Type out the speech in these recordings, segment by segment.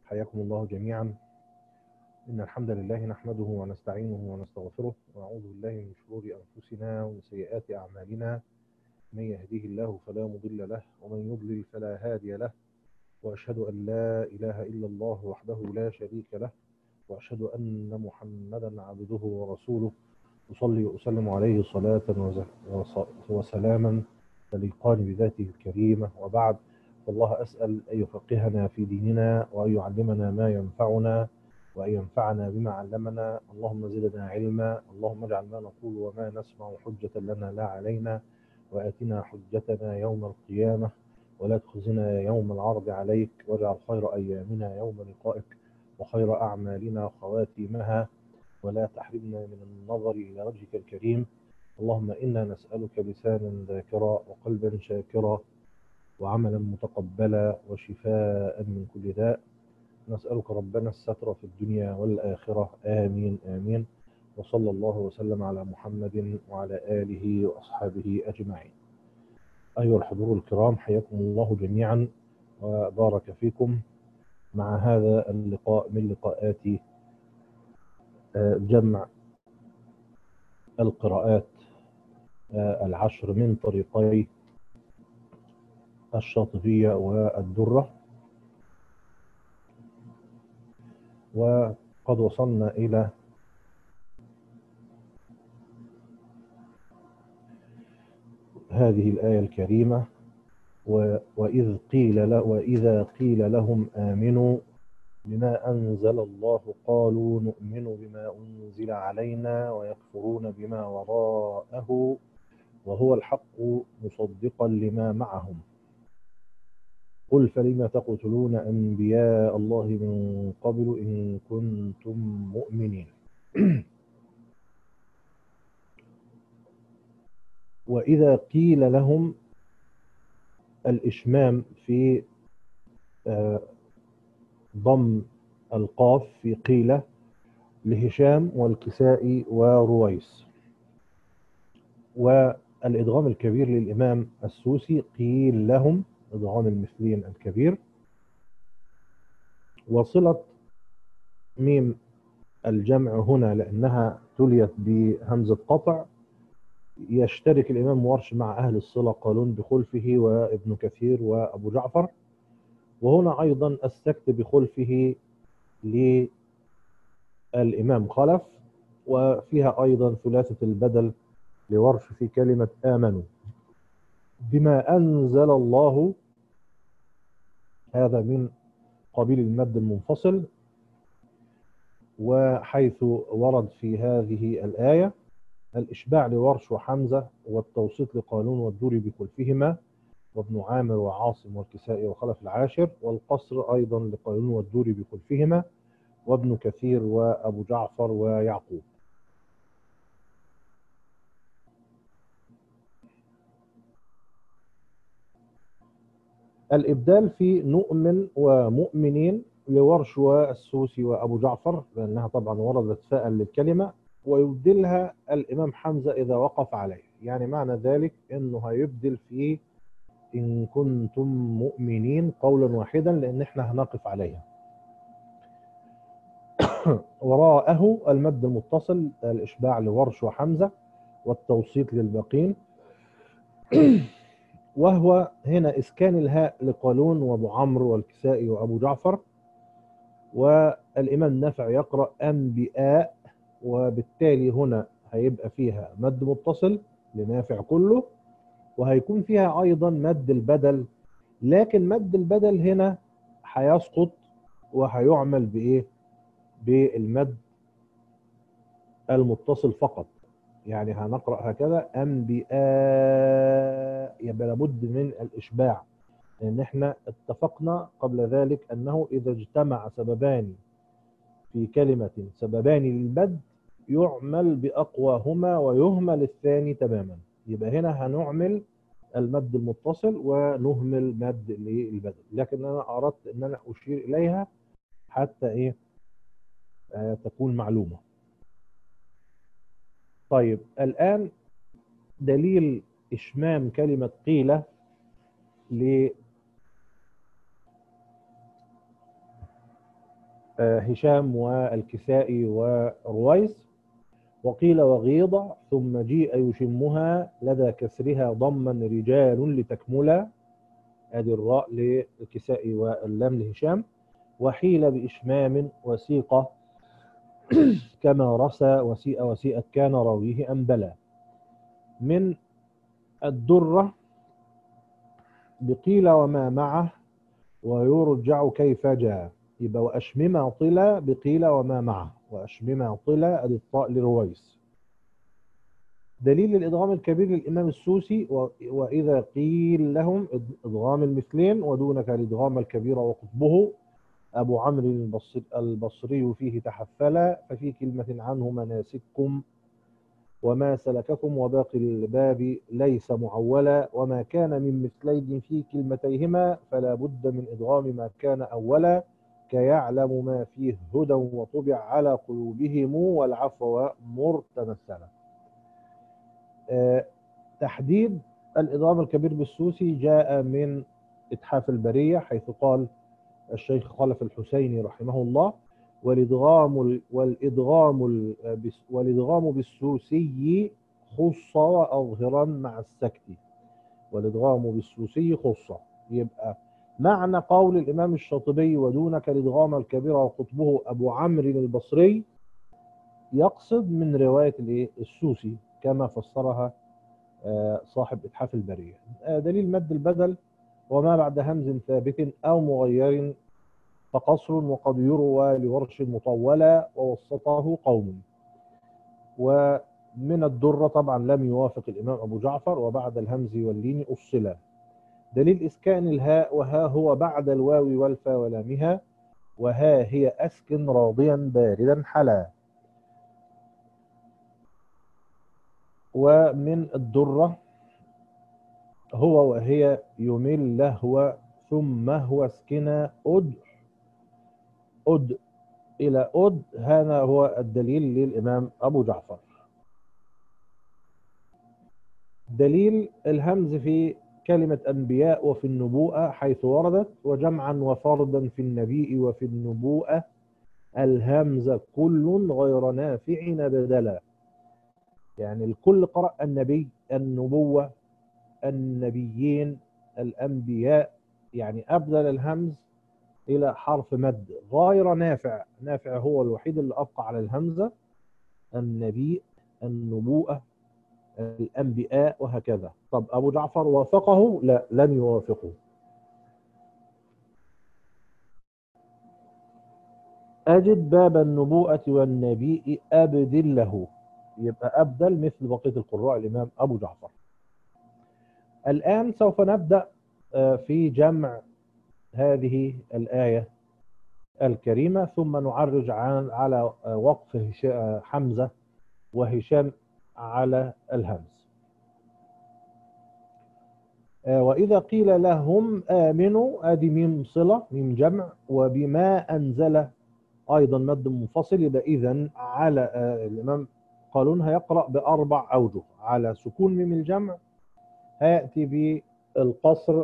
حياكم الله جميعا. إن الحمد لله نحمده ونستعينه ونستغفره ونعوذ بالله من شرور أنفسنا ومن سيئات أعمالنا. من يهديه الله فلا مضل له ومن يضلل فلا هادي له، وأشهد أن لا إله إلا الله وحده لا شريك له، وأشهد أن محمدا عبده ورسوله. أصلي وأسلم عليه صلاة وسلاما تليقان بذاته الكريمة، وبعد، والله أسأل أن يفقهنا في ديننا وأن يعلمنا ما ينفعنا وأن ينفعنا بما علمنا. اللهم زدنا علما، اللهم اجعل ما نقول وما نسمع حجة لنا لا علينا، وآتنا حجتنا يوم القيامة، ولا تخزنا يوم العرض عليك، واجعل خير أيامنا يوم لقائك، وخير أعمالنا خواتيمها، ولا تحرمنا من النظر إلى وجهك الكريم. اللهم إنا نسألك لسانا ذاكرا وقلبا شاكرا وعملا متقبلا وشفاء من كل داء. نسألك ربنا الستر في الدنيا والآخرة، آمين آمين. وصلى الله وسلم على محمد وعلى آله وأصحابه أجمعين. أيها الحضور الكرام، حياكم الله جميعا وبارك فيكم مع هذا اللقاء من لقاءات جمع القراءات العشر من طريقي الشاطبية والدرة. وقد وصلنا إلى هذه الآية الكريمة: وإذا قيل لهم آمنوا بما أنزل الله قالوا نؤمن بما أنزل علينا ويكفرون بما وراءه وهو الحق مصدقا لما معهم قل فلم تقتلون أنبياء الله من قبل إن كنتم مؤمنين. وإذا قيل لهم، الإشمام في ضم القاف في قيل لهشام والكسائي ورويس، والإدغام الكبير للإمام السوسي قيل لهم، إدغام المثلين الكبير. وصلة ميم الجمع هنا لأنها تليت بهمزة قطع، يشترك الإمام ورش مع أهل الصلة قالون بخلفه وابن كثير وأبو جعفر، وهنا أيضا السكت بخلفه للإمام خلف، وفيها أيضا ثلاثة البدل لورش في كلمة آمنوا بما أنزل الله، هذا من قبيل المد المنفصل. وحيث ورد في هذه الآية الإشباع لورش وحمزة والتوسيط لقالون والدوري بخلفهما وابن عامر وعاصم والكسائي وخلف العاشر، والقصر أيضا لقالون والدوري بخلفهما وابن كثير وأبو جعفر ويعقوب. الإبدال في نؤمن ومؤمنين لورش والسوسي وأبو جعفر، لأنها طبعا وردت فاء للكلمة، ويبدلها الإمام حمزة إذا وقف عليه. يعني معنى ذلك أنه هيبدل في إن كنتم مؤمنين قولا واحدا، لأن احنا هنقف عليها. وراءه المد المتصل، الإشباع لورش وحمزة والتوسيط للباقين، وهو هنا إسكان الهاء لقالون وأبو عمرو والكسائي وأبو جعفر. والإمام نافع يقرأ أنبياء، وبالتالي هنا هيبقى فيها مد متصل لنافع كله، وهيكون فيها أيضا مد البدل، لكن مد البدل هنا هيسقط وهيعمل بإيه؟ بالمد المتصل فقط. يعني هنقرأ هكذا أنبياء، يبقى لابد من الإشباع، لأن احنا اتفقنا قبل ذلك أنه إذا اجتمع سببان في كلمة، سببان للمد، يعمل بأقواهما ويهمل الثاني تماما. يبقى هنا هنعمل المد المتصل ونهمل مد للبدل، لكن أنا أردت أن أنا أشير إليها حتى إيه تكون معلومة. طيب، الآن دليل إشمام كلمة قيل هشام والكسائي ورويس. وقيل وغيض ثم جيء يشمها لدى كسرها ضما رجال لتكملا، ادي الراء للكسائي واللام لهشام. وحيل بإشمام وسيق كما رسى وسيء وسيئت كان راويه أنبلا. من الدرة بقيل وما معه ويرجع كيف جاء، يبقى وأشمما طلا بقيل وما معه، وأشمما طلا ادي الطاء لرويس. دليل الإدغام الكبير للإمام السوسي وإذا قيل لهم إدغام المثلين ودونك الإدغام الكبير وقطبه أبو عمرو البصري فيه تحفلا، ففي كلمة عنه مناسككم وما سلككم وباقي الباب ليس معولا، وما كان من مثلين في كلمتيهما فلا بد من إدغام ما كان أولا، كيعلم ما فيه هدى وطبع على قلوبهم والعفو مرتمثلا. تحديد الإدغام الكبير بالسوسي جاء من إتحاف البرية، حيث قال الشيخ خلف الحسيني رحمه الله: والإدغام بالسوسي خص وأظهرا مع السكت. والإدغام بالسوسي خص، يبقى معنى قول الإمام الشاطبي ودونك الإدغام الكبير وقطبه أبو عمرو البصري يقصد من رواية السوسي كما فسرها صاحب إتحاف البرية. دليل مد البدل وما بعد همز ثابت أو مغير فقصر، وقد يروى لورش مطولة ووسطه قوم. ومن الدرة طبعا لم يوافق الإمام أبو جعفر وبعد الهمز واللين أصلا. دليل إسكان الهاء وها هو بعد الواو والفا ولامها، وها هي أسكن راضيا باردا حلا. ومن الدرة هو وهي يمل لهو ثم هو اسكنا أد إلى أد، هذا هو الدليل للإمام أبو جعفر. دليل الهمز في كلمة أنبياء وفي النبوءة حيث وردت، وجمعا وفردا في النبي وفي النبوءة الهمز كل غير نافع بدلا. يعني الكل قرأ النبي، النبوة، النبيين، الأنبياء، يعني أبدل الهمز إلى حرف مد غير نافع. نافع هو الوحيد اللي أبقى على الهمزة، النبي، النبوءة، الأنبياء، وهكذا. طب أبو جعفر وافقه؟ لا، لم يوافقه. أجد باب النبوءة والنبي أبدل له، يبقى أبدل مثل بقية القراء الإمام أبو جعفر. الآن سوف نبدأ في جمع هذه الآية الكريمة، ثم نعرج على وقف حمزة وهشام على الهمز. وإذا قيل لهم آمنوا، آدي ميم صلة، ميم جمع، وبما أنزل أيضا مد منفصل. يبقى إذن على الإمام قالون هيقرأ بأربع أوجه: على سكون ميم الجمع هيأتي بالقصر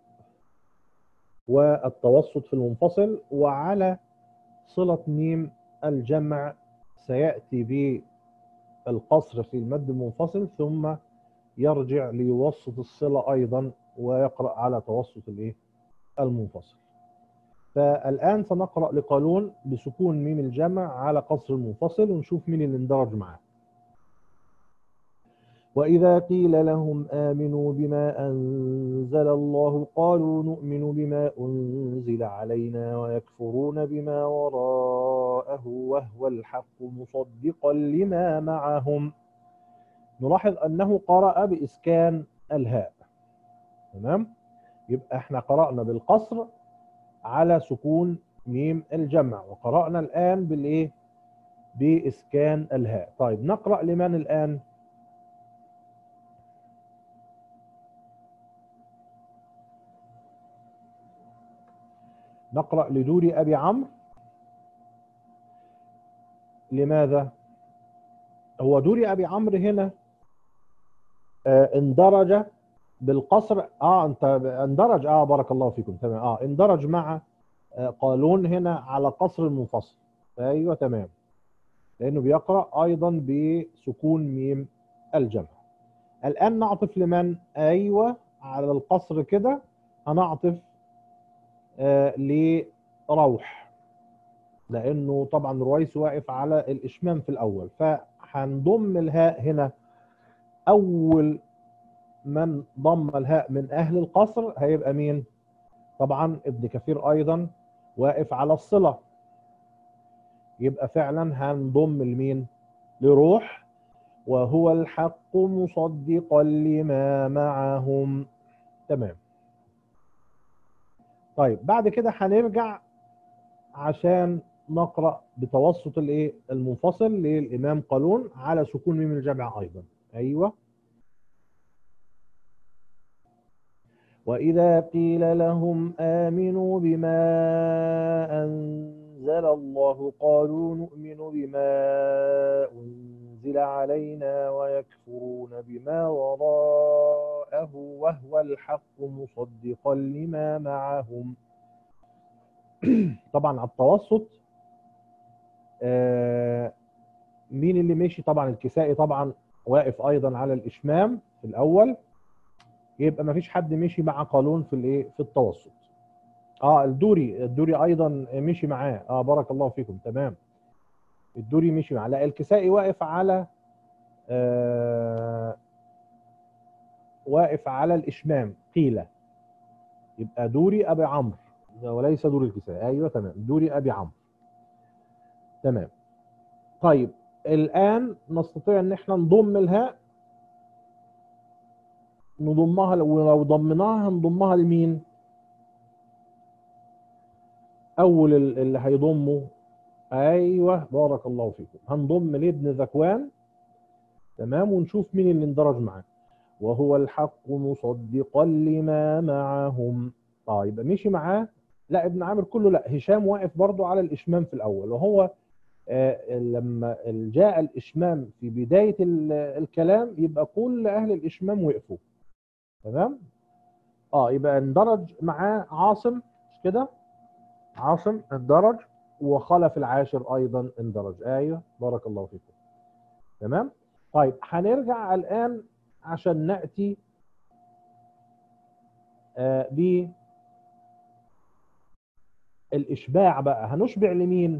والتوسط في المنفصل، وعلى صلة ميم الجمع سيأتي بالقصر في المد المنفصل، ثم يرجع ليوسط الصلة أيضا ويقرأ على توسط المنفصل. فالآن سنقرأ لقالون بسكون ميم الجمع على قصر المنفصل، ونشوف مين اللي اندرج معاه. وإذا قيل لهم آمنوا بما أنزل الله قالوا نؤمن بما أنزل علينا ويكفرون بما وراءه وهو الحق مصدقا لما معهم. نلاحظ أنه قرأ بإسكان الهاء، تمام؟ يبقى احنا قرأنا بالقصر على سكون ميم الجمع، وقرأنا الآن بإسكان الهاء. طيب نقرأ لمن الآن؟ نقرأ لدوري أبي عمرو. لماذا؟ هو دوري أبي عمرو هنا اندرج بالقصر. انت اندرج، بارك الله فيكم، تمام. اندرج مع قالون هنا على قصر المنفصل. ايوه تمام، لانه بيقرأ ايضا بسكون ميم الجمع. الان نعطف لمن؟ ايوه على القصر كده هنعطف لروح، لانه طبعا رويس واقف على الاشمام في الاول، فهنضم الهاء هنا. اول من ضم الهاء من اهل القصر هيبقى مين؟ طبعا ابن كثير ايضا واقف على الصلة، يبقى فعلا هنضم لمين؟ لروح. وهو الحق مصدقا لما معهم. تمام. طيب بعد كده هنرجع عشان نقرأ بتوسط الايه المنفصل للإمام قالون على سكون ميم الجمع أيضا. أيوة. وإذا قيل لهم آمنوا بما أنزل الله قالوا نؤمن بما أنزل علينا ويكفرون بما وراءه وهو الحق مصدقا لما معهم. طبعا على التوسط مين اللي ماشي؟ طبعا الكسائي طبعا واقف ايضا على الاشمام في الاول، يبقى ما فيش حد مشي مع قالون في الايه في التوسط. الدوري ايضا مشي معاه. بارك الله فيكم. تمام، الدوري مشي معاه. لا، الكسائي واقف على واقف على الاشمام قيل، يبقى دوري ابي عمرو وليس دوري الكسائي. ايوه تمام، دوري ابي عمرو. تمام. طيب الان نستطيع ان احنا نضم الهاء، نضمها، ولو ضمناها هنضمها لمين؟ اول اللي هيضمه، ايوه بارك الله فيكم، هنضم لابن ذكوان. تمام، ونشوف مين اللي اندرج معاه. وهو الحق مصدقا لما معهم. يبقى مشي معاه. لا ابن عامر كله لا، هشام واقف برضو على الاشمام في الاول، وهو لما جاء الاشمام في بدايه الكلام يبقى كل اهل الاشمام وقفوا. تمام. يبقى اندرج معاه عاصم، مش كده؟ عاصم اندرج، وخلف العاشر ايضا اندرج. ايوه بارك الله فيكم. تمام. طيب هنرجع الان عشان ناتي بالاشباع بقى. هنشبع لمين؟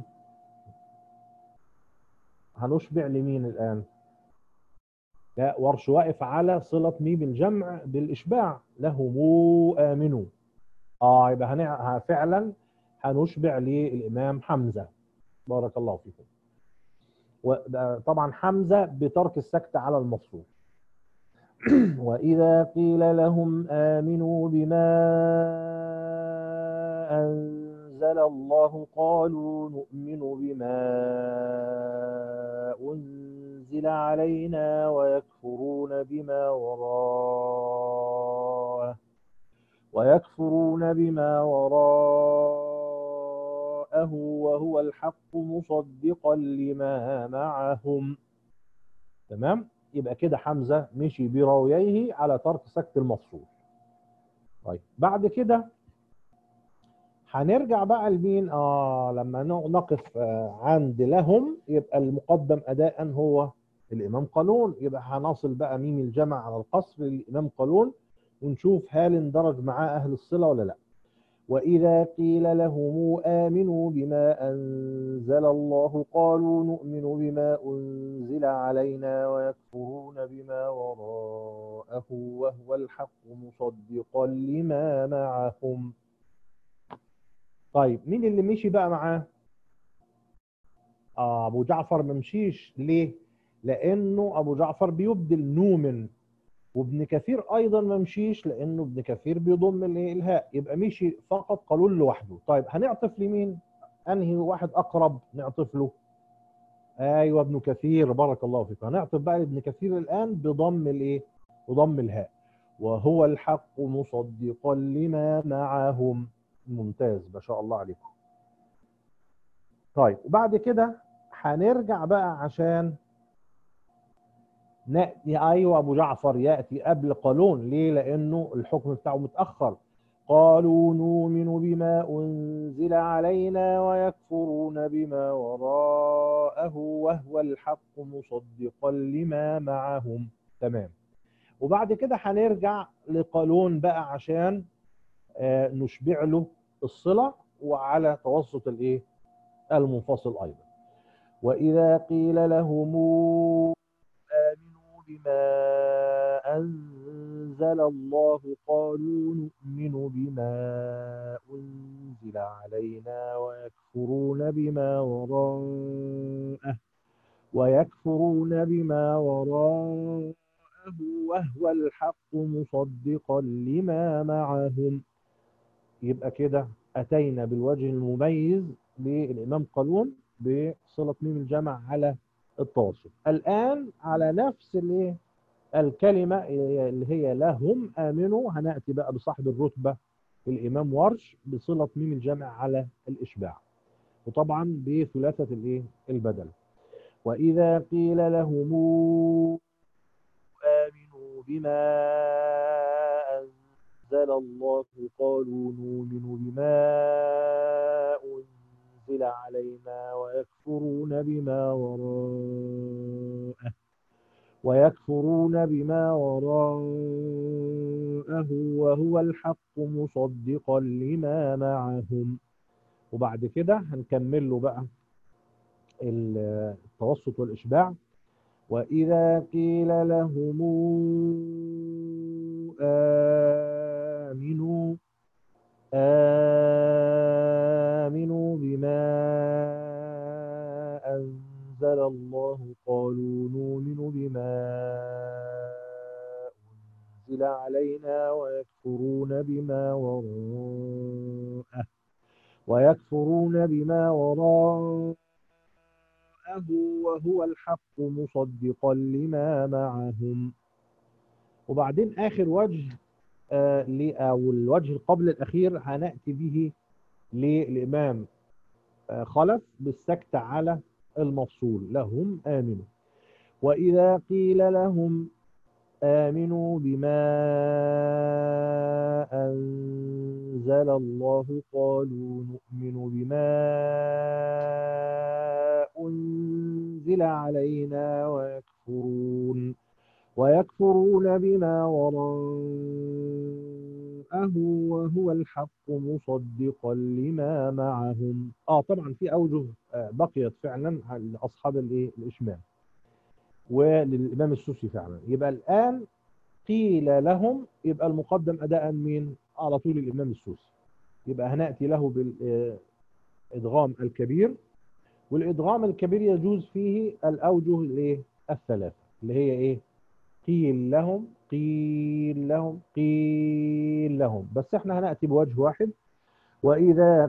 هنشبع لمين الان؟ لا، ورش واقف على صله ميم الجمع بالاشباع، لهم امنوا. يبقى فعلا هنشبع للامام حمزه. بارك الله فيكم. وطبعا حمزه بترك السكت على المفصول. وإذا قيل لهم آمنوا بما أنزل الله قالوا نؤمن بما أنزل علينا ويكفرون بما وراءه وهو الحق مصدقا لما معهم. تمام. يبقى كده حمزة مشي براوييه على ترك سكت المفصول. طيب بعد كده هنرجع بقى لمين؟ لما نقف عند لهم، يبقى المقدم أداء هو الإمام قالون، يبقى هنصل بقى ميم الجمع على القصر للإمام قالون، ونشوف هل اندرج معاه أهل الصلة ولا لا. وإذا قيل لهم آمنوا بما أنزل الله قالوا نؤمن بما أنزل علينا ويكفرون بما وراءه وهو الحق مصدقا لما معهم. طيب مين اللي مشي بقى معاه؟ أبو جعفر ما مشيش. ليه؟ لأنه أبو جعفر بيبدل نومن. وابن كثير ايضا ما مشيش، لانه ابن كثير بيضم الهاء، يبقى مشي فقط قالون لوحده. طيب هنعطف لمين؟ انهي واحد اقرب نعطف له؟ ايوه ابن كثير، بارك الله فيك. هنعطف بقى لابن كثير الان بضم الهاء. وهو الحق مصدقا لما معهم. ممتاز، ما شاء الله عليكم. طيب وبعد كده هنرجع بقى عشان نأتي. أيوة أبو جعفر يأتي قبل قالون. ليه؟ لأنه الحكم بتاعه متأخر. قالوا نؤمن بما أنزل علينا ويكفرون بما وراءه وهو الحق مصدقا لما معهم. تمام. وبعد كده هنرجع لقالون بقى عشان نشبع له الصلة وعلى توسط الايه المنفصل أيضا. وإذا قيل لهم آمنوا بما أنزل الله قالوا نؤمن بما أنزل علينا ويكفرون بما وراءه وهو الحق مصدقا لما معهم. يبقى كده أتينا بالوجه المميز للإمام قالون بصلة ميم الجمع على التواصل. الآن على نفس الكلمة اللي هي لهم آمنوا هنأتي بقى بصاحب الرتبة الإمام ورش بصلة ميم الجمع على الإشباع، وطبعا بثلاثة البدل. وإذا قيل لهم آمنوا بما أنزل الله قالوا نؤمن بما أنزل علينا ويكفرون بما وراءه وهو الحق مصدقا لما معهم. وبعد كده هنكمل له بقى التوسط والإشباع. وإذا قيل لهم آمنوا بما أنزل الله قالوا نؤمن بما أنزل علينا ويكفرون بما وراءه وهو الحق مصدقا لما معهم. وبعدين آخر وجه أو الوجه قبل الأخير هنأتي به للإمام خلف بالسكت على المفصول لهم آمنوا. وإذا قيل لهم آمنوا بما أنزل الله قالوا نؤمن بما أنزل علينا ويكفرون بما وراءه وهو الحق مصدقا لما معهم. طبعا في أوجه بقيت فعلا لأصحاب الإشمام وللإمام السوسي فعلا. يبقى الآن قيل لهم، يبقى المقدم أداء مين؟ على طول الإمام السوسي. يبقى هنأتي له بالإدغام الكبير، والإدغام الكبير يجوز فيه الأوجه الثلاثة اللي هي إيه؟ قيل لهم قيل لهم قيل لهم، بس احنا هنأتي بوجه واحد. وإذا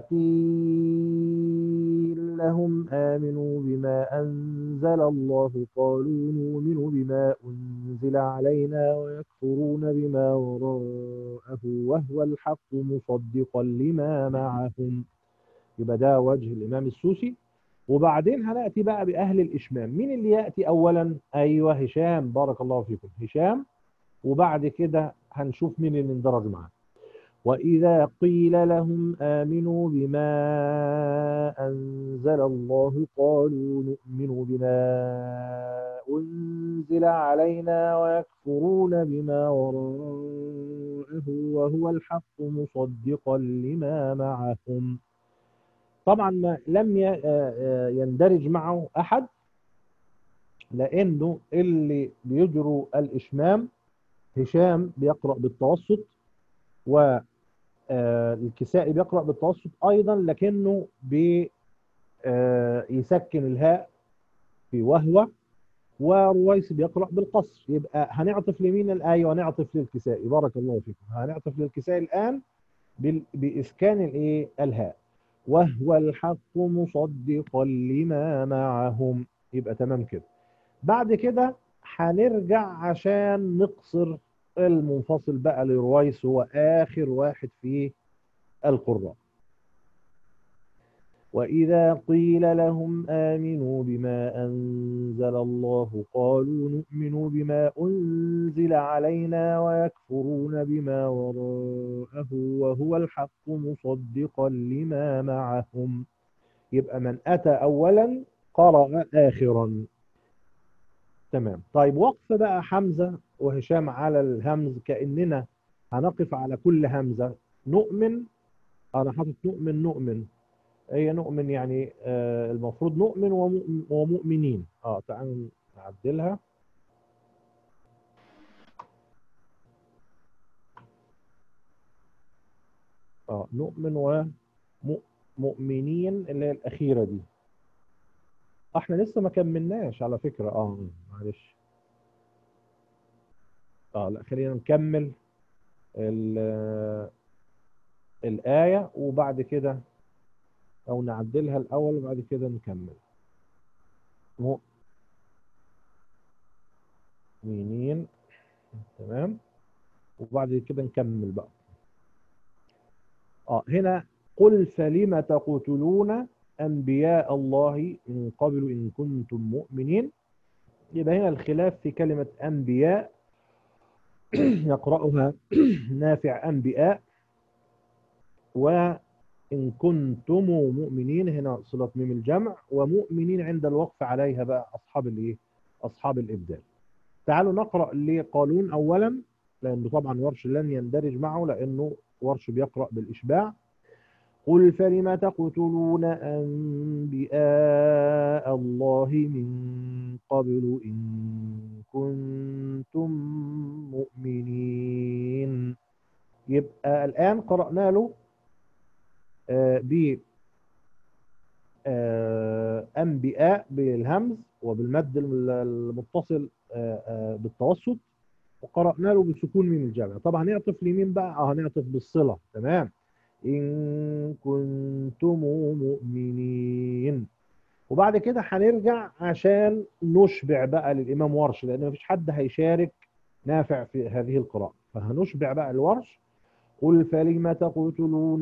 قيل لهم آمنوا بما أنزل الله قالوا نؤمن بما أنزل علينا ويكفرون بما وراءه وهو الحق مصدقا لما معهم. يبقى ده وجه الإمام السوسي. وبعدين هنأتي بقى بأهل الإشمام. مين اللي يأتي أولا؟ أيوه هشام، بارك الله فيكم هشام. وبعد كده هنشوف مين اللي اندرج معاه. وإذا قيل لهم آمنوا بما أنزل الله قالوا نؤمن بما أنزل علينا ويكفرون بما وراءه وهو الحق مصدقا لما معهم. طبعا ما لم يندرج معه أحد، لأنه اللي بيجروا الإشمام هشام بيقرأ بالتوسط، والكسائي بيقرأ بالتوسط أيضا، لكنه بيسكن الهاء في وهو، ورويس بيقرأ بالقصر. يبقى هنعطف لمين الآية؟ ونعطف للكسائي، بارك الله فيكم. هنعطف للكسائي الآن بإسكان الهاء، وهو الحق مصدقا لما معهم. يبقى تمام كده. بعد كده هنرجع عشان نقصر المنفصل بقى لرويس، هو آخر واحد في القراء. وإذا قيل لهم آمنوا بما أنزل الله قالوا نؤمن بما أنزل علينا ويكفرون بما وراءه وهو الحق مصدقا لما معهم. يبقى من أتى أولا قرأ آخرا. تمام. طيب وقف بقى حمزة وهشام على الهمز كأننا هنقف على كل همزة. نؤمن، أنا حاطط نؤمن نؤمن، هي نؤمن يعني المفروض نؤمن ومؤمنين. تعالوا نعدلها. نؤمن ومؤمنين اللي هي الأخيرة دي. احنا لسه ما كملناش على فكرة. معلش. لا خلينا نكمل الآية وبعد كده، أو نعدلها الأول وبعد كده نكمل. مؤمنين. تمام. وبعد كده نكمل بقى. هنا قل فلم تقتلون أنبياء الله من قبل إن كنتم مؤمنين. يبقى هنا الخلاف في كلمة أنبياء يقرأها نافع أنبياء، وإن كنتم مؤمنين هنا صلة ميم الجمع، ومؤمنين عند الوقف عليها بقى أصحاب الإيه؟ أصحاب الإبدال. تعالوا نقرأ لقالون أولا، لأنه طبعا ورش لن يندرج معه لأنه ورش بيقرأ بالإشباع. قل فلم تقتلون أنبياء الله من قبل إن كنتم مؤمنين. يبقى الآن قرأنا له أنبياء بالهمز وبالمد المتصل بالتوسط، وقرأنا له بسكون من الجمع. طبعا هنعطف لمين بقى؟ هنعطف بالصلة. تمام. إن كنتم مؤمنين. وبعد كده هنرجع عشان نشبع بقى للإمام ورش، لأن مفيش حد هيشارك نافع في هذه القراءة، فهنشبع بقى الورش. قل فلم تقتلون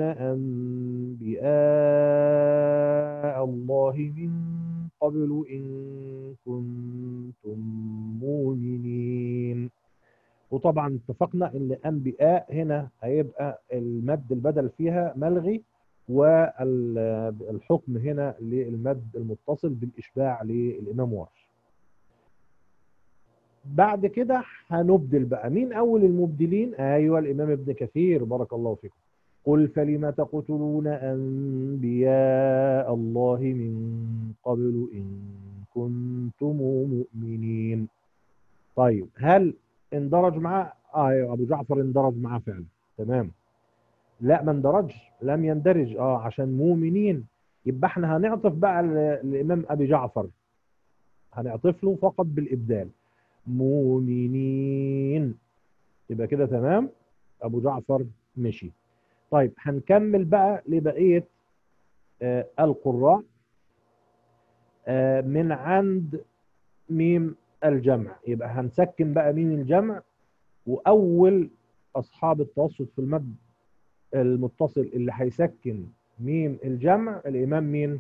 أنبياء الله من قبل إن كنتم مؤمنين. وطبعا اتفقنا ان انبياء هنا هيبقى المد البدل فيها ملغي، والحكم هنا للمد المتصل بالاشباع للامام ورش. بعد كده هنبدل بقى مين اول المبدلين؟ ايوه الامام ابن كثير، بارك الله فيكم. قل فلم تقتلون انبياء الله من قبل ان كنتم مؤمنين. طيب هل اندرج معاه؟ ايوه ابو جعفر اندرج معاه فعلا. تمام. لا ما اندرجش، لم يندرج عشان مؤمنين. يبقى احنا هنعطف بقى الامام ابي جعفر، هنعطف له فقط بالابدال مؤمنين. يبقى كده تمام. ابو جعفر مشي. طيب هنكمل بقى لبقيه القراء من عند ميم الجمع. يبقى هنسكن بقى ميم الجمع، واول اصحاب التوسط في المد المتصل اللي هيسكن ميم الجمع الامام مين؟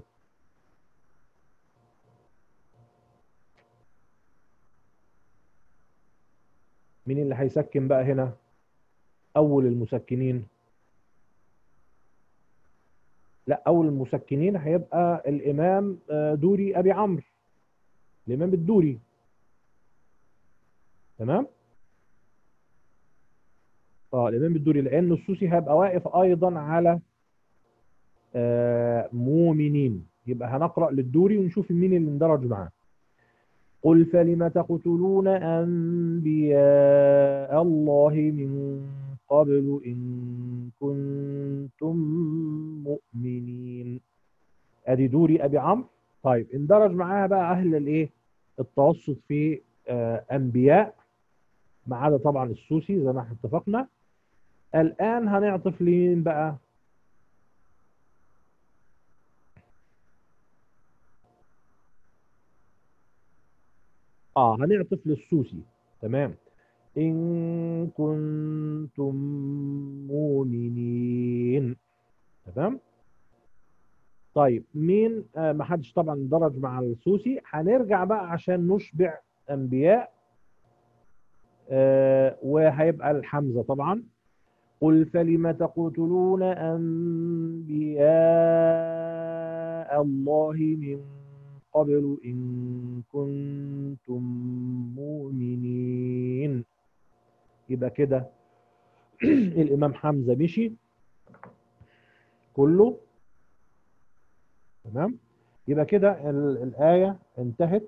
مين اللي هيسكن بقى هنا اول المسكنين؟ لا اول المسكنين هيبقى الامام دوري ابي عمرو، الامام الدوري. تمام. الامام الدوري، لان السوسي هيبقى واقف ايضا على مؤمنين. يبقى هنقرا للدوري ونشوف مين اللي اندرج معاه. قل فلم تقتلون أنبياء الله من قبل إن كنتم مؤمنين. أدي دوري أبي عمرو. طيب اندرج معاها بقى أهل الإيه؟ التوسط في أنبياء، ما عدا طبعا السوسي زي ما احنا اتفقنا. الآن هنعطف لمين بقى؟ هنعطف للسوسي. تمام. إن كنتم مؤمنين. تمام. طيب مين ما حدش طبعا درج مع السوسي. هنرجع بقى عشان نشبع انبياء. وهيبقى الحمزه طبعا. قل فلم تقتلون انبياء الله من قبل ان كنتم مؤمنين. يبقى كده الامام حمزه مشي كله. تمام. يبقى كده الايه انتهت.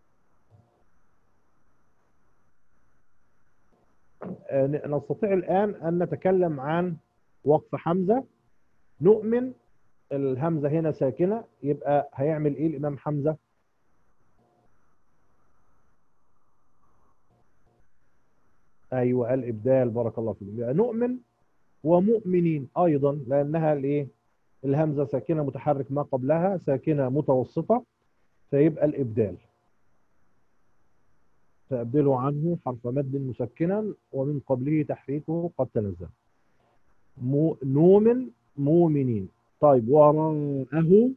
نستطيع الآن أن نتكلم عن وقف حمزة. نؤمن الهمزة هنا ساكنة، يبقى هيعمل إيه الإمام حمزة؟ أيوة الإبدال، بارك الله فيكم. يبقى نؤمن ومؤمنين أيضا، لأنها الإيه؟ الهمزة ساكنة متحرك ما قبلها ساكنة متوسطة، فيبقى الإبدال. فأبدله عنه حرف مد مسكنا ومن قبله تحريكه قد تنزل. نؤمن مؤمنين. طيب وراءه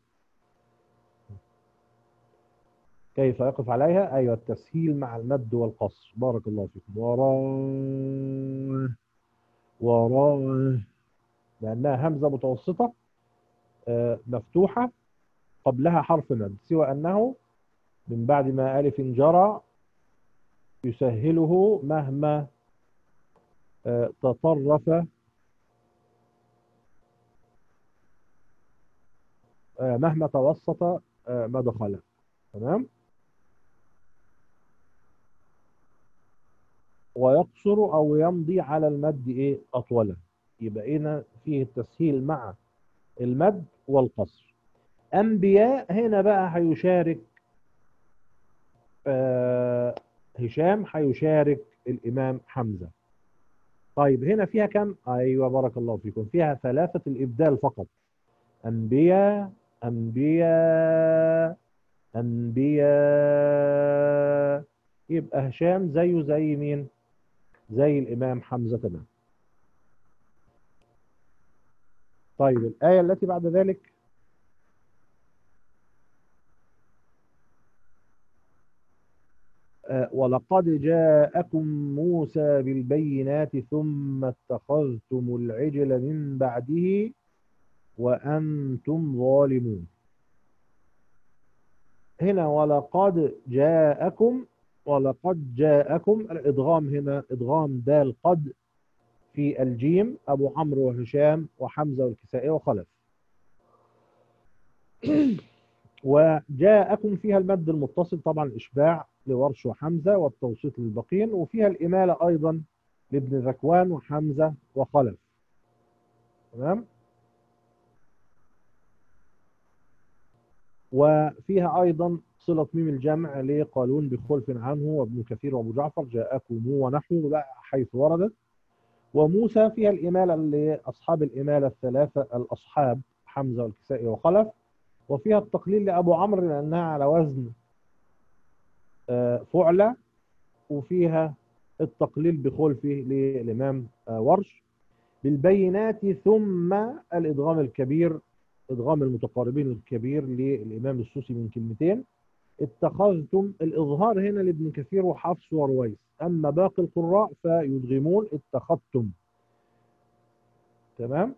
كيف يقف عليها؟ أيوة التسهيل مع المد والقصر، بارك الله فيكم. وراء وراء، لأنها همزة متوسطة مفتوحة قبلها حرف مد، سوى أنه من بعد ما ألف جرى يسهله مهما تطرف مهما توسط مدخله. تمام. ويقصر أو يمضي على المد إيه أطوله. يبقى هنا فيه التسهيل مع المد والقصر. أنبياء هنا بقى هيشارك آه هشام، هيشارك الإمام حمزة. طيب هنا فيها كم؟ أيوة بارك الله فيكم، فيها ثلاثة الإبدال فقط. أنبياء أنبياء أنبياء. يبقى هشام زيه زي مين؟ زي الإمام حمزة. تمام. طيب الآية التي بعد ذلك. ولقد جاءكم موسى بالبينات ثم اتخذتم العجل من بعده وأنتم ظالمون. هنا ولقد جاءكم الإدغام هنا إدغام دال قد في الجيم، أبو عمرو وهشام وحمزة والكسائي وخلف. وجاءكم فيها المد المتصل طبعا إشباع لورش وحمزة والتوسيط للباقين، وفيها الإمالة أيضا لابن ذكوان وحمزة وخلف. تمام. وفيها أيضا صلة ميم الجمع لقالون بخلف عنه وابن كثير وابو جعفر جاءكم ونحو بقى حيث وردت. وموسى فيها الإمالة لأصحاب الإمالة الثلاثة الأصحاب حمزة والكسائي وخلف. وفيها التقليل لأبو عمرو لأنها على وزن فعلة. وفيها التقليل بخلفه للإمام ورش. بالبينات ثم الإدغام الكبير إدغام المتقاربين الكبير للإمام السوسي من كلمتين. اتخذتم الإظهار هنا لابن كثير وحفص ورويس، أما باقي القراء فيدغمون اتخذتم. تمام.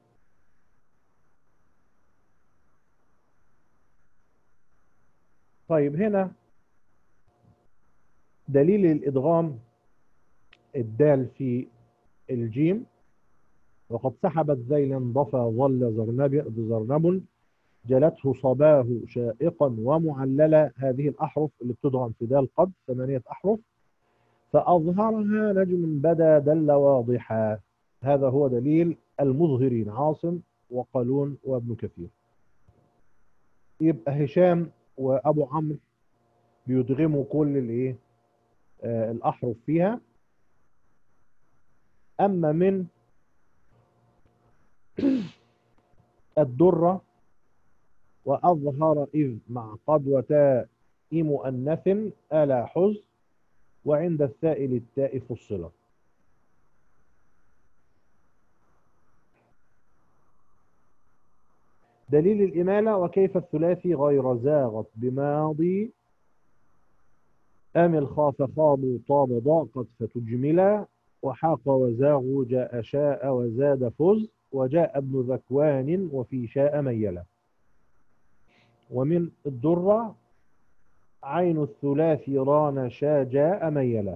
طيب هنا دليل الإدغام الدال في الجيم. وقد سحبت ذيلا ضفى ظل زرنب جلته صباه شائقا ومعللا. هذه الأحرف اللي بتدغم في دال قد 8 أحرف. فأظهرها نجم بدا دل واضحا. هذا هو دليل المظهرين عاصم وقالون وابن كثير. يبقى هشام وأبو عمرو بيدغموا كل الايه الأحرف فيها. أما من الدرة وأظهر إذ مع قد وتاء مؤنث ألا حز وعند الثاء للتاء فصلت. دليل الإمالة: وكيف الثلاثي غير زاغت بماضي أمل خاف خاضوا طاب ضاقت فتجملا وحاق وزاغ جاء شاء وزاد فز وجاء ابن ذكوان وفي شاء ميلا. ومن الدرة: عين الثلاثي ران شا جاء ميلا.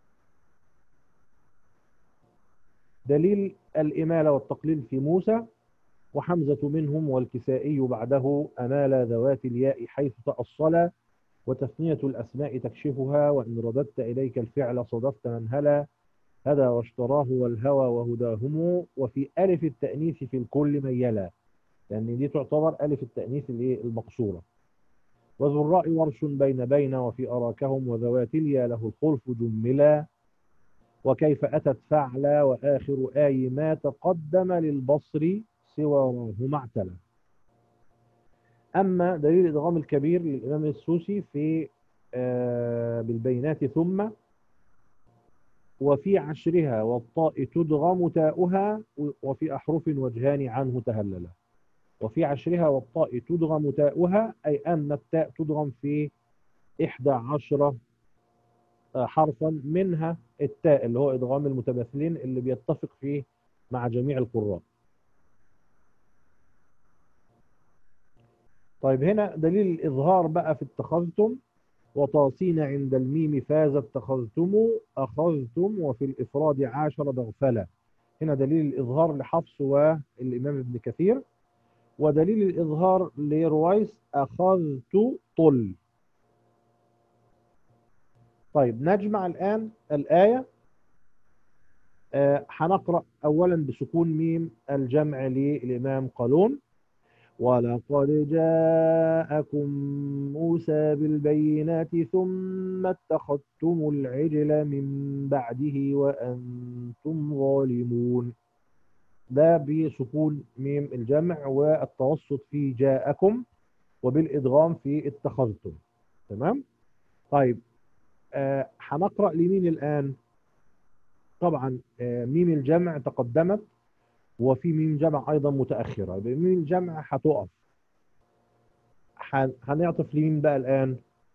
دليل الإمالة والتقليل في موسى: وحمزة منهم والكسائي بعده أمال ذوات الياء حيث تأصلا وتثنية الأسماء تكشفها وإن رددت إليك الفعل صدفت من هلا هدى واشتراه والهوى وهداهم وفي ألف التأنيث في الكل ميلا، لأن دي تعتبر ألف التأنيث المقصورة. وذو الراء ورش بين وفي أراكهم وذوات اليا له الخلف جملا وكيف أتت فعلا وآخر آي ما تقدم للبصر سوى راه معتلا. أما دليل الإدغام الكبير للإمام السوسي في بالبينات ثم وفي عشرها والطاء تدغم تاؤها وفي أحرف وجهان عنه تهللا. وفي عشرها والطاء تدغم تاؤها أي أن التاء تدغم في 11 حرفا منها التاء اللي هو إدغام المتماثلين اللي بيتفق فيه مع جميع القراء. طيب هنا دليل الإظهار بقى في اتخذتم: وطاسين عند الميم فاز اتخذتم أخذتم وفي الإفراد عاشر بغفلة. هنا دليل الإظهار لحفص والإمام ابن كثير. ودليل الإظهار لرويس: أخذت طل. طيب نجمع الآن الآية. هنقرأ أولا بسكون ميم الجمع للإمام قالون: ولقد جاءكم موسى بالبينات ثم اتخذتم العجل من بعده وأنتم ظالمون. ده بسكون ميم الجمع والتوسط في جاءكم وبالإدغام في اتخذتم. تمام. طيب هنقرأ لمين الآن؟ طبعا ميم الجمع تقدمت وفي ميم جمع أيضا متأخرة. ميم الجمع هتقف. هنعطف لمين بقى الآن؟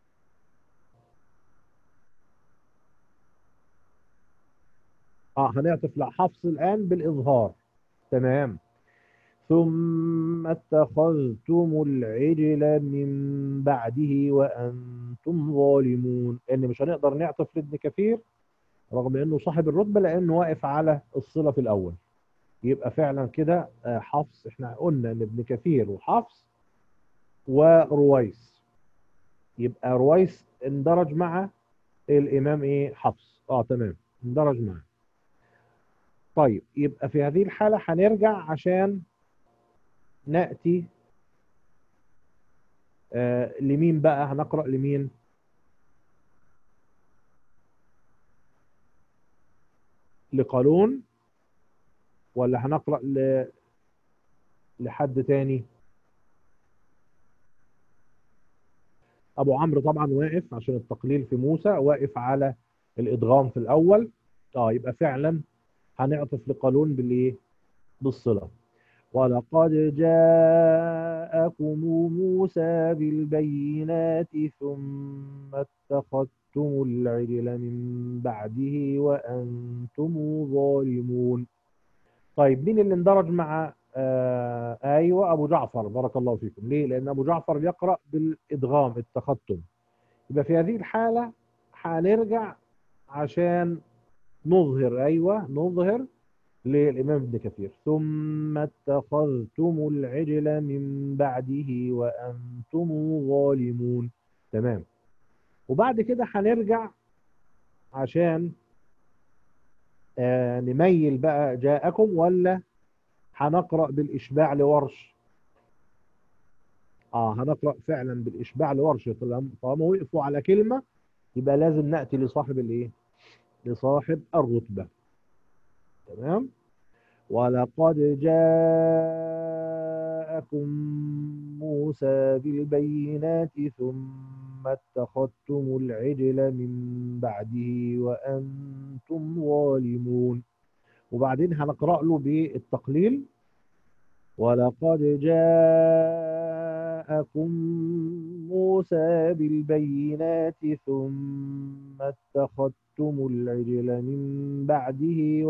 هنعطف لحفص الآن بالإظهار. تمام. ثم اتخذتم العجل من بعده وأنتم ظالمون. إن مش هنقدر نعطف لابن كثير رغم إنه صاحب الرتبة لأنه واقف على الصلة في الأول. يبقى فعلا كده حفص. احنا قلنا إن ابن كثير وحفص ورويس. يبقى رويس اندرج مع الإمام حفص. تمام، اندرج معه. طيب يبقى في هذه الحالة هنرجع عشان نأتي لمين بقى؟ هنقرأ لمين؟ لقالون ولا هنقرأ لحد تاني؟ أبو عمرو طبعا واقف عشان التقليل في موسى، واقف على الإدغام في الأول. يبقى فعلا هنعطف لقالون بالإيه؟ بالصلة. ولقد جاءكم موسى بالبينات ثم اتخذتم العجل من بعده وأنتم ظالمون. طيب مين اللي اندرج مع أيوة أبو جعفر؟ بارك الله فيكم. ليه؟ لأن أبو جعفر يقرأ بالإدغام اتخذتم. يبقى في هذه الحالة هنرجع عشان نظهر. أيوة نظهر للإمام ابن كثير: ثم اتخذتم العجل من بعده وأنتم ظالمون. تمام. وبعد كده هنرجع عشان نميل بقى جاءكم ولا هنقرأ بالإشباع لورش؟ هنقرأ فعلا بالإشباع لورش. طالما وقفوا على كلمة يبقى لازم نأتي لصاحب الإيه؟ لصاحب الرتبة. تمام. ولقد جاءكم موسى بالبينات ثم اتخذتم العجل من بعده وأنتم ظالمون. وبعدين هنقرأ له بالتقليل ولقد جاءكم موسى بالبينات ثم اتخذتم العجل من بعده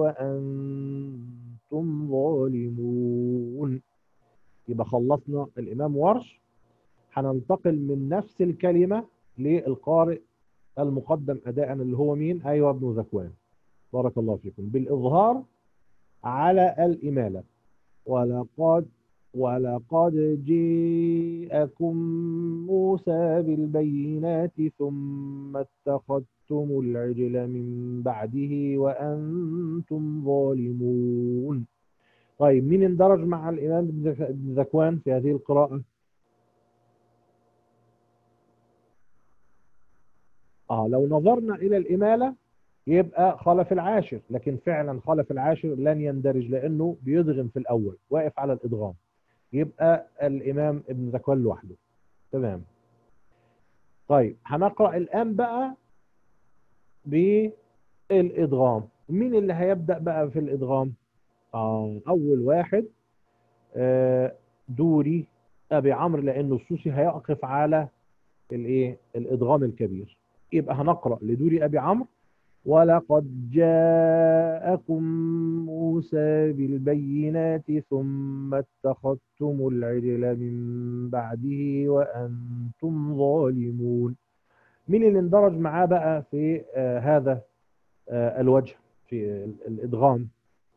وأنتم ظالمون. يبقى خلصنا الإمام ورش. هننتقل من نفس الكلمة للقارئ المقدم أداء اللي هو مين؟ أيوة ابن ذكوان. بارك الله فيكم. بالإظهار على الإمالة. ولقد ولقد جاءكم موسى بالبينات ثم اتخذتم العجل من بعده وأنتم ظالمون. طيب مين اندرج مع الإمام ابن ذكوان في هذه القراءة؟ لو نظرنا إلى الإمالة يبقى خلف العاشر، لكن فعلا خلف العاشر لن يندرج لأنه بيدغم في الأول، واقف على الإدغام. يبقى الإمام ابن ذكوان لوحده. تمام. طيب هنقرأ الآن بقى بالإدغام. مين اللي هيبدأ بقى في الإدغام؟ أول واحد دوري أبي عمرو، لأنه السوسي هيقف على الإيه؟ الإدغام الكبير. يبقى هنقرأ لدوري أبي عمرو: ولقد جاءكم موسى بالبينات ثم اتخذتم العجل من بعده وأنتم ظالمون. مين اللي اندرج معاه بقى في هذا الوجه في الإدغام؟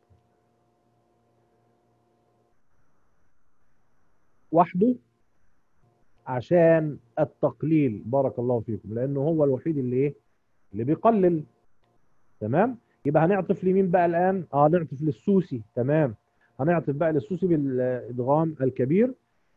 وحده عشان التقليل. بارك الله فيكم. لأنه هو الوحيد اللي إيه؟ اللي بيقلل. تمام. يبقى هنعطف لمين بقى الآن؟ نعطف للسوسي. تمام. هنعطف بقى للسوسي بالإدغام الكبير: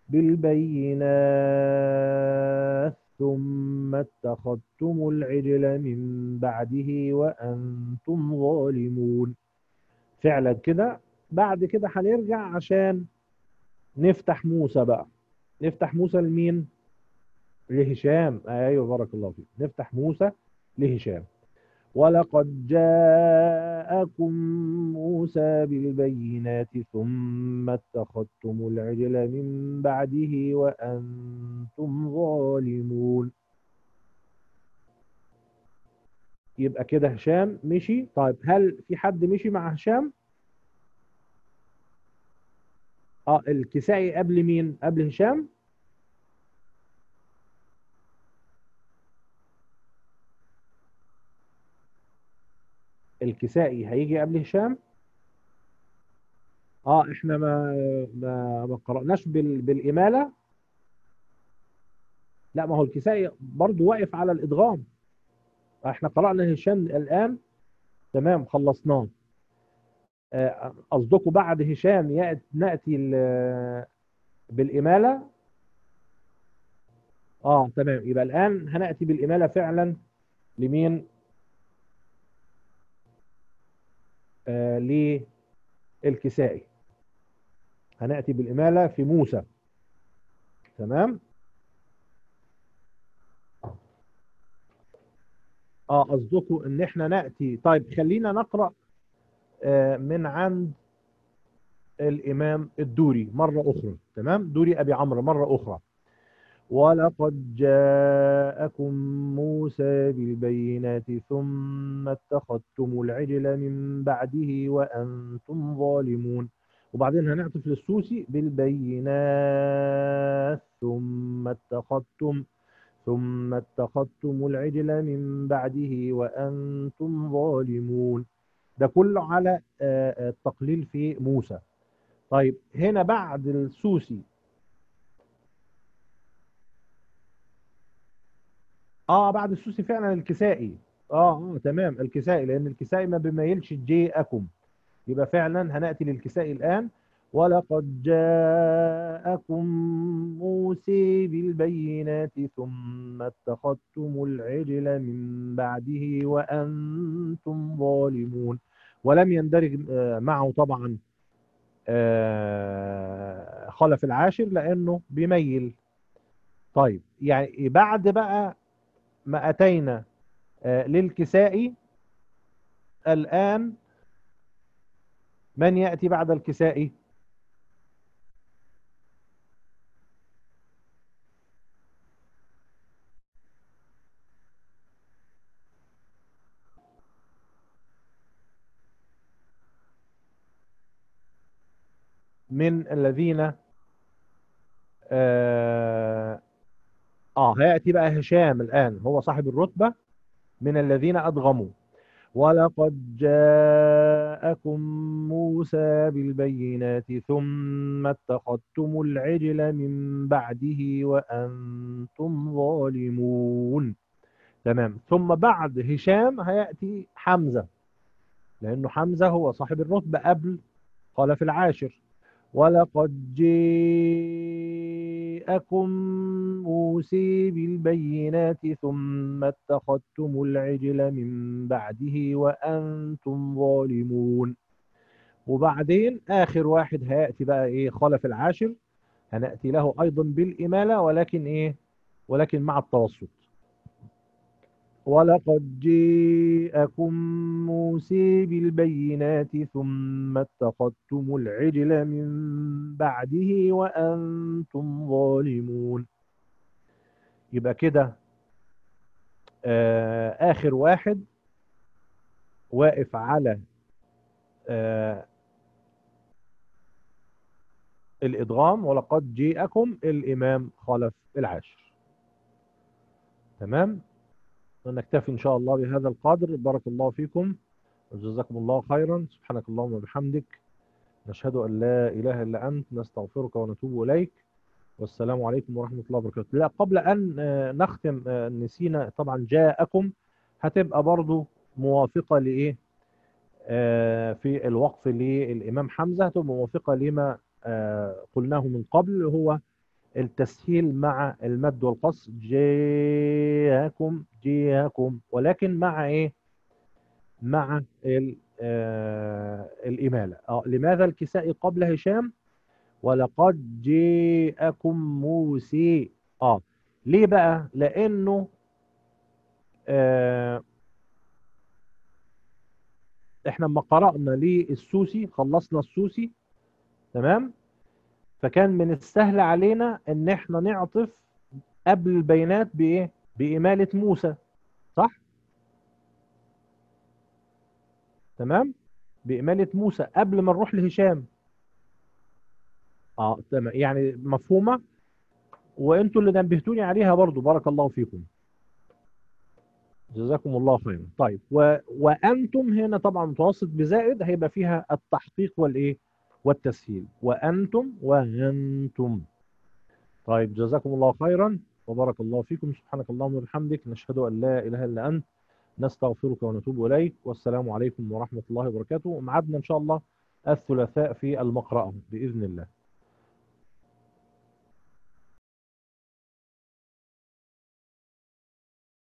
بالبينات ثم اتخذتم العجل من بعده وأنتم ظالمون. فعلا كده. بعد كده هنرجع عشان نفتح موسى بقى. نفتح موسى لمين؟ لهشام. ايوه بارك الله فيك. نفتح موسى لهشام. ولقد جاءكم موسى بالبينات ثم اتخذتم العجل من بعده وأنتم ظالمون. يبقى كده هشام مشي. طيب هل في حد مشي مع هشام؟ الكسائي قبل مين؟ قبل هشام؟ الكسائي هيجي قبل هشام. احنا ما قرأناش بالإمالة. لا، ما هو الكسائي برضو واقف على الإدغام. احنا قرأنا هشام الآن. تمام خلصناه. قصدكم بعد هشام نأتي بالإمالة. تمام. يبقى الآن هنأتي بالإمالة فعلا. لمين؟ للكسائي. هنأتي بالإمالة في موسى. تمام. قصدكم ان احنا نأتي. طيب خلينا نقرأ من عند الإمام الدوري مرة أخرى. تمام. دوري أبي عمرو مرة أخرى: ولقد جاءكم موسى بالبينات ثم اتخذتم العجل من بعده وأنتم ظالمون. وبعدين هنعطف للسوسي: بالبينات ثم اتخذتم العجل من بعده وأنتم ظالمون. ده كله على التقليل في موسى. طيب هنا بعد السوسي. بعد السوسي فعلا الكسائي. تمام الكسائي، لان الكسائي ما بيميلش جاءكم. يبقى فعلا هنأتي للكسائي الآن: ولقد جاءكم موسى بالبينات ثم اتخذتم العجل من بعده وأنتم ظالمون. ولم يندرج معه طبعا خلف العاشر لأنه بيميل. طيب يعني بعد بقى ما أتينا للكسائي الآن، من يأتي بعد الكسائي؟ من الذين هيأتي بقى هشام الآن هو صاحب الرتبة من الذين أدغموا. ولقد جاءكم موسى بالبينات ثم اتخذتم العجل من بعده وأنتم ظالمون. تمام. ثم بعد هشام هيأتي حمزة، لأنه حمزة هو صاحب الرتبة قبل خلف العاشر. ولقد جاءكم موسى بالبينات ثم اتخذتم العجل من بعده وأنتم ظالمون. وبعدين آخر واحد هيأتي بقى إيه؟ خلف العاشر، هنأتي له أيضا بالإمالة، ولكن إيه؟ ولكن مع التوسط. ولقد جاءكم موسى بالبينات ثم اتخذتم العجل من بعده وأنتم ظالمون. يبقى كده آخر واحد واقف على آه الإدغام. ولقد جاءكم الإمام خلف العاشر. تمام. نكتفي إن شاء الله بهذا القدر. بارك الله فيكم وجزاكم الله خيرا. سبحانك اللهم وبحمدك، نشهد أن لا إله إلا أنت، نستغفرك ونتوب إليك. والسلام عليكم ورحمة الله وبركاته. لا، قبل أن نختم، نسينا طبعا جاءكم هتبقى برضو موافقة لإيه؟ في الوقف للإمام حمزة هتبقى موافقة لما قلناه من قبل، هو التسهيل مع المد والقصر. جاءكم جاءكم، ولكن مع إيه؟ مع الإمالة. لماذا الكسائي قبل هشام؟ ولقد جاءكم موسى. ليه بقى؟ لانه آه احنا لما قرأنا للسوسي خلصنا السوسي. تمام. فكان من السهل علينا ان احنا نعطف قبل البينات بايه؟ بإمالة موسى. صح. تمام. بإمالة موسى قبل ما نروح لهشام. تمام، يعني مفهومة. وانتوا اللي نبهتوني عليها برضو، بارك الله فيكم. جزاكم الله خيرا. طيب، وأنتم هنا طبعا متوسط بزائد، هيبقى فيها التحقيق والإيه؟ والتسهيل. وأنتم وأنتم. طيب، جزاكم الله خيرا وبارك الله فيكم. سبحانك اللهم وبحمدك، نشهد أن لا إله إلا أنت، نستغفرك ونتوب إليك. والسلام عليكم ورحمة الله وبركاته. ومعادنا إن شاء الله الثلاثاء في المقرأة بإذن الله.